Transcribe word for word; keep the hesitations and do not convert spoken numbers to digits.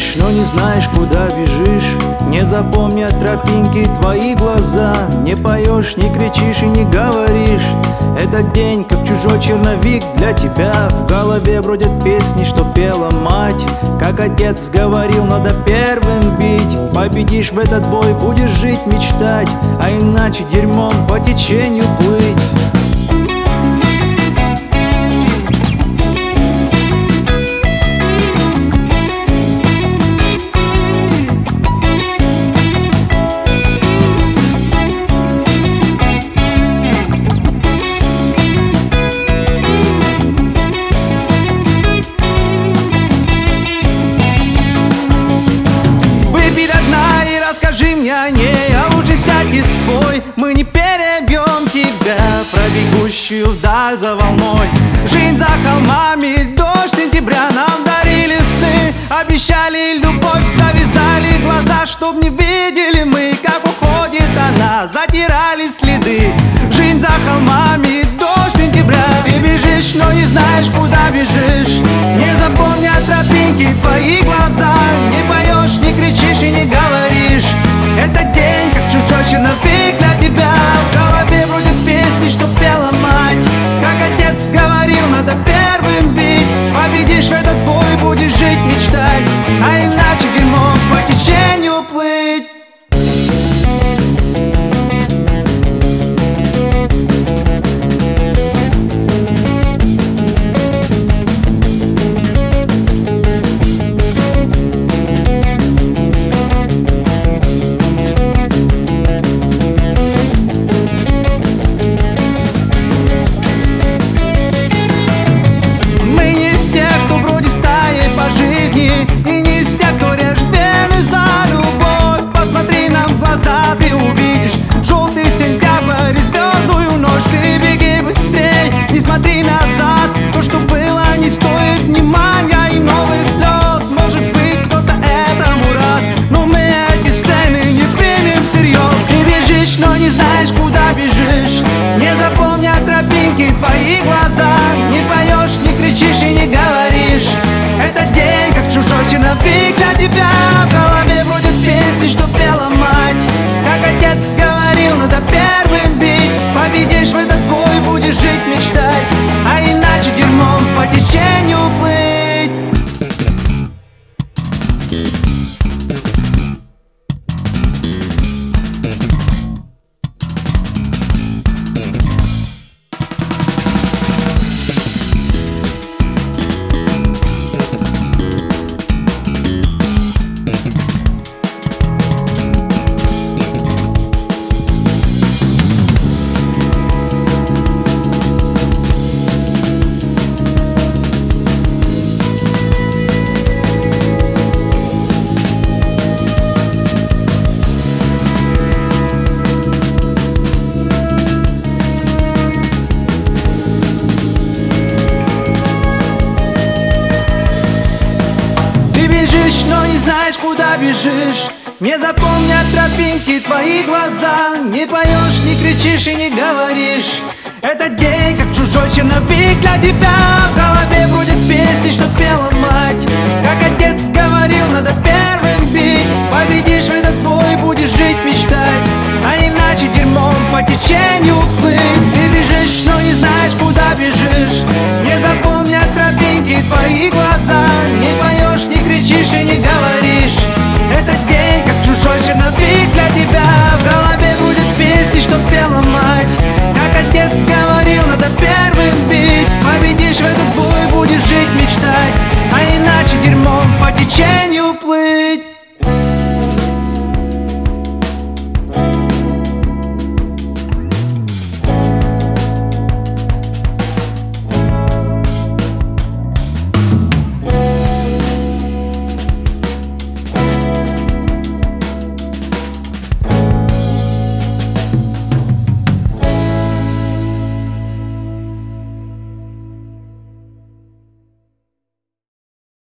бежишь, но не знаешь, куда бежишь. Не запомнят тропинки твои глаза. Не поешь, не кричишь и не говоришь. Этот день, как чужой черновик для тебя. В голове бродят песни, что пела мать. Как отец говорил, надо первым бить. Победишь в этот бой, будешь жить, мечтать. А иначе дерьмом по течению плыть. Расскажи мне о ней, а лучше сядь и спой. Мы не перебьем тебя, пробегущую вдаль за волной. Жизнь за холмами, дождь сентября нам дарили сны. Обещали любовь, завязали глаза, чтоб не видели мы, как уходит она. Затирали следы. Жизнь за холмами, дождь сентября. Ты бежишь, но не знаешь, куда бежишь. Не запомнят тропинки твои глаза. Не поешь, не кричишь и не говоришь. Этот день, как чужой черновик для тебя. В голове бродят песни, что пела мать. Как отец говорил, надо первым бить. Победишь в этот бой, будешь жить, мечтать. А иначе дерьмом по течению плыть. Смотри назад, то, что было, не стоит внимания и новых слез. Может быть, кто-то этому рад, но мы эти сцены не примем всерьез. Ты бежишь, но не знаешь, куда бежишь. Не запомнят тропинки твои глаза. Не поешь, не кричишь и не говоришь. Этот день, как чужой черновик для тебя. В голове бродят песни, что пела мать. Как отец говорил, надо первым бить. Победишь в этот бой, будешь жить, мечтать. А иначе дерьмом по течению плыть. Но не знаешь, куда бежишь. Не запомнят тропинки твои глаза. Не поешь, не кричишь и не говоришь. Этот день, как чужой черновик для тебя. В голове будет песни, что пела мать. Как отец говорил, надо первым бить. Победишь в этот бой, будешь жить, мечтать. А иначе дерьмом по течению плыть. Ты бежишь, но не знаешь, куда бежишь. Не запомнят тропинки твои глаза. Не поешь, не кричишь и не